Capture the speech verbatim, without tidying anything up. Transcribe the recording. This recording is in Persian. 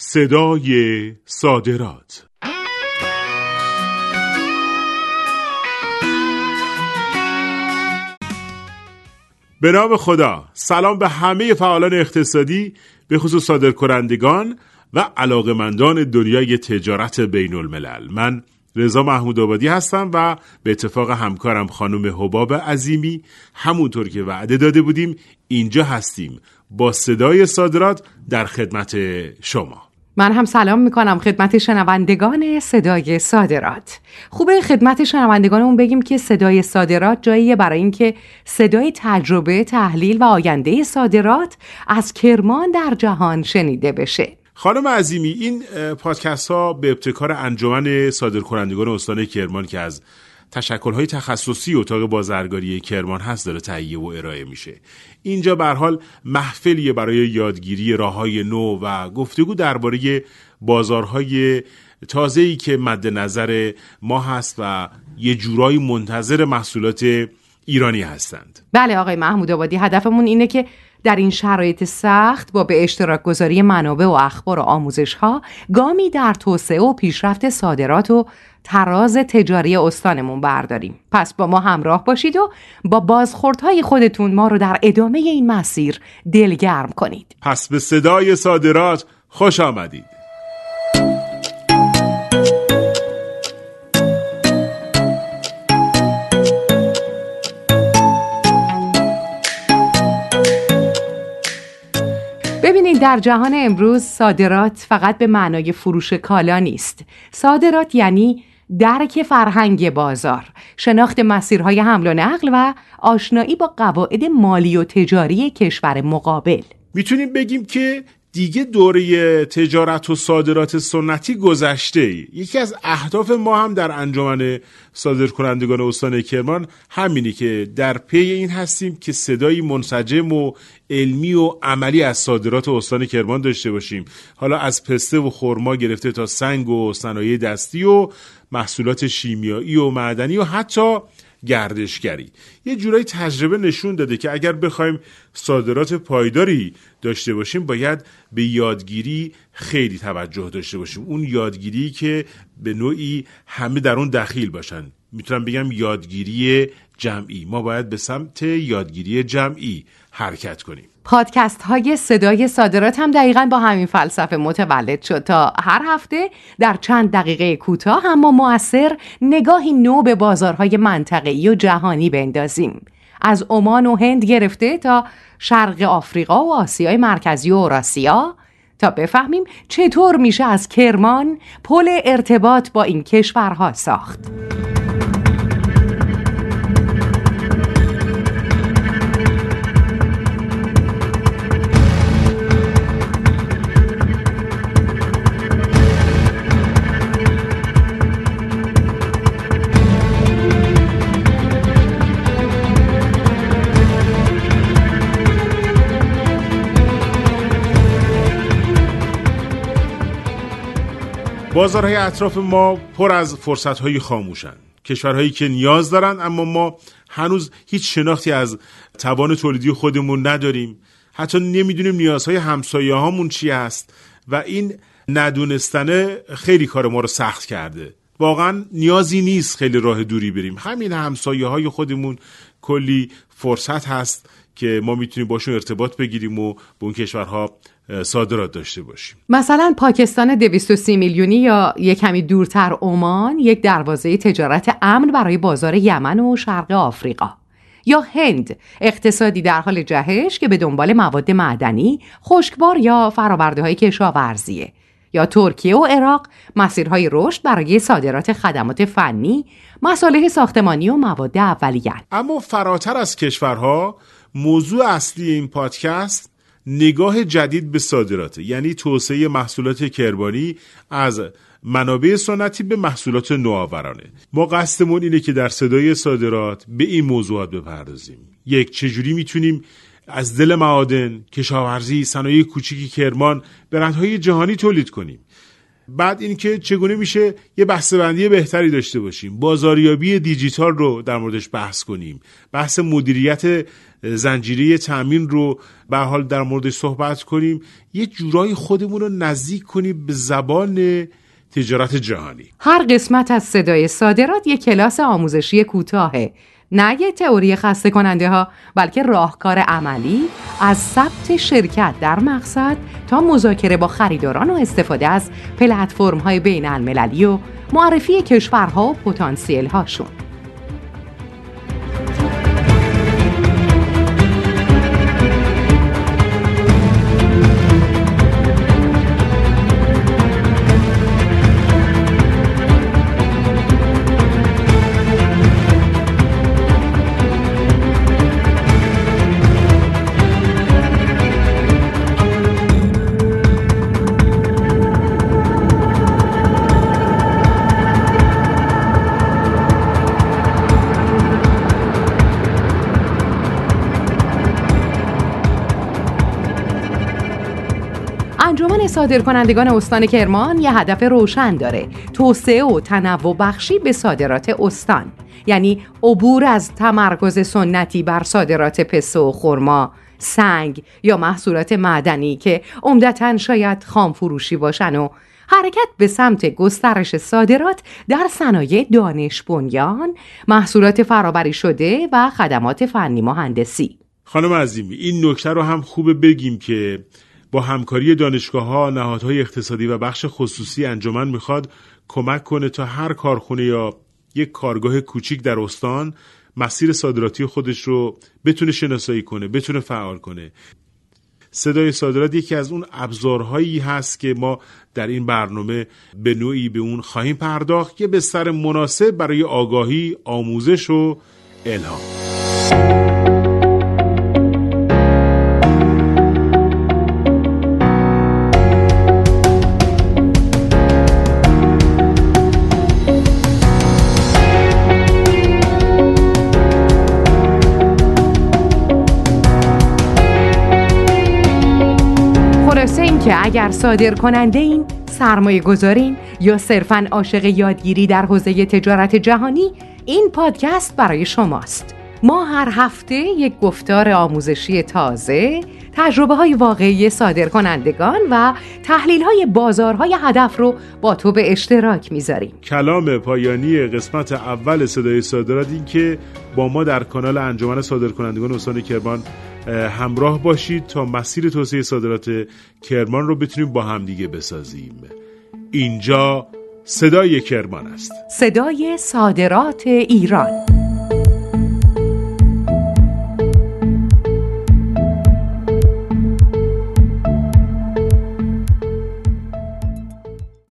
صدای صادرات. به نام خدا، سلام به همه فعالان اقتصادی، به خصوص صادرکنندگان و علاقمندان دنیای تجارت بین الملل. من رضا محمود آبادی هستم و به اتفاق همکارم خانم حباب عظیمی همونطور که وعده داده بودیم اینجا هستیم با صدای صادرات در خدمت شما. من هم سلام میکنم خدمت شنوندگان صدای صادرات. خوبه خدمت شنوندگانمون بگیم که صدای صادرات جاییه برای اینکه صدای تجربه، تحلیل و آینده صادرات از کرمان در جهان شنیده بشه. خانم عظیمی، این پادکست ها به ابتکار انجمن صادرکنندگان استان کرمان که از تشکل‌های تخصصی اتاق بازرگانی کرمان هست داره تهیه و ارائه میشه. اینجا به هر حال محفلیه برای یادگیری راه‌های نو و گفتگو درباره بازارهای تازه‌ای که مد نظر ما هست و یه جورایی منتظر محصولات ایرانی هستند. بله آقای محمود آبادی، هدفمون اینه که در این شرایط سخت با به اشتراک گذاری منابع و اخبار و آموزش ها گامی در توسعه و پیشرفت صادرات و تراز تجاری استانمون برداریم. پس با ما همراه باشید و با بازخوردهای خودتون ما رو در ادامه این مسیر دلگرم کنید. پس به صدای صادرات خوش آمدید. ببینید، در جهان امروز صادرات فقط به معنای فروش کالا نیست. صادرات یعنی درک فرهنگ بازار، شناخت مسیرهای حمل و نقل و آشنایی با قواعد مالی و تجاری کشور مقابل. میتونیم بگیم که دیگه دوره تجارت و صادرات سنتی گذشته. یکی از اهداف ما هم در انجمن صادرکنندگان استان کرمان همینه که در پی این هستیم که صدایی منسجم و علمی و عملی از صادرات استان کرمان داشته باشیم. حالا از پسته و خرما گرفته تا سنگ و صنایع دستی و محصولات شیمیایی و معدنی و حتی گردشگری. یه جورایی تجربه نشون داده که اگر بخوایم صادرات پایداری داشته باشیم باید به یادگیری خیلی توجه داشته باشیم. اون یادگیری که به نوعی همه در اون دخیل باشن. میتونم بگم یادگیری جمعی. ما باید به سمت یادگیری جمعی حرکت کنیم. پادکست های صدای صادرات هم دقیقاً با همین فلسفه متولد شد تا هر هفته در چند دقیقه کوتاه اما مؤثر نگاهی نو به بازارهای منطقه‌ای و جهانی بندازیم. از عمان و هند گرفته تا شرق آفریقا و آسیای مرکزی و اوراسیا تا بفهمیم چطور میشه از کرمان پل ارتباط با این کشورها ساخت. بازارهای اطراف ما پر از فرصت‌های خاموشن. کشورهایی که نیاز دارن اما ما هنوز هیچ شناختی از توان تولیدی خودمون نداریم. حتی نمیدونیم نیازهای همسایه هامون چی هست و این ندونستنه خیلی کار ما رو سخت کرده. واقعا نیازی نیست خیلی راه دوری بریم. همین همسایه های خودمون کلی فرصت هست که ما میتونیم باشون ارتباط بگیریم و به اون کشورها صادرات داشته باشیم. مثلا پاکستان دویست و سی میلیونی یا یک کمی دورتر عمان یک دروازه تجارت امن برای بازار یمن و شرق آفریقا. یا هند، اقتصادی در حال جهش که به دنبال مواد معدنی، خشکبار یا فرآورده‌های کشاورزیه. یا ترکیه و عراق، مسیرهای رشد برای صادرات خدمات فنی، مصالح ساختمانی و مواد اولیه. اما فراتر از کشورها، موضوع اصلی این پادکست نگاه جدید به صادرات، یعنی توسعه محصولات کرمانی از منابع سنتی به محصولات نوآورانه. ما قصدمون اینه که در صدای صادرات به این موضوعات بپردازیم. یک، چجوری میتونیم از دل معادن، کشاورزی، صنایع کوچیکی کرمان برندهای جهانی تولید کنیم. بعد اینکه چگونه میشه یه بسته‌بندی بهتری داشته باشیم، بازاریابی دیجیتال رو در موردش بحث کنیم، بحث مدیریت زنجیره تامین رو به حال در موردش صحبت کنیم، یه جورایی خودمون رو نزدیک کنیم به زبان تجارت جهانی. هر قسمت از صدای صادرات یک کلاس آموزشی کوتاهه، نه یه تئوری خسته کننده ها، بلکه راهکار عملی از ثبت شرکت در مقصد تا مذاکره با خریداران و استفاده از پلتفرم های بین المللی و معرفی کشورها و پتانسیل هاشون. انجمن صادرکنندگان استان کرمان یه هدف روشن داره: توسعه و تنوع بخشی به صادرات استان، یعنی عبور از تمرکز سنتی بر صادرات پسته و خرما، سنگ یا محصولات معدنی که عمدتاً شاید خام فروشی باشن و حرکت به سمت گسترش صادرات در صنایع دانش بنیان، محصولات فرآوری شده و خدمات فنی مهندسی. خانم عظیمی، این نکته رو هم خوبه بگیم که با همکاری دانشگاه‌ها، نهادهای اقتصادی و بخش خصوصی انجمن میخواد کمک کنه تا هر کارخونه یا یک کارگاه کوچیک در استان مسیر صادراتی خودش رو بتونه شناسایی کنه، بتونه فعال کنه. صدای صادرات یکی از اون ابزارهایی هست که ما در این برنامه به نوعی به اون خواهیم پرداخت که بستر مناسب برای آگاهی، آموزش و الهام. که اگر صادر کننده این، سرمایه گذارین یا صرفاً عاشق یادگیری در حوزه تجارت جهانی، این پادکست برای شماست. ما هر هفته یک گفتار آموزشی تازه، تجربه های واقعی صادر کنندگان و تحلیل های بازارهای هدف رو با تو به اشتراک میذاریم. کلام پایانی قسمت اول صدای صادرات این که با ما در کانال انجمن صادرکنندگان استان کرمان همراه باشید تا مسیر توسعه صادرات کرمان رو بتونیم با هم دیگه بسازیم. اینجا صدای کرمان است، صدای صادرات ایران.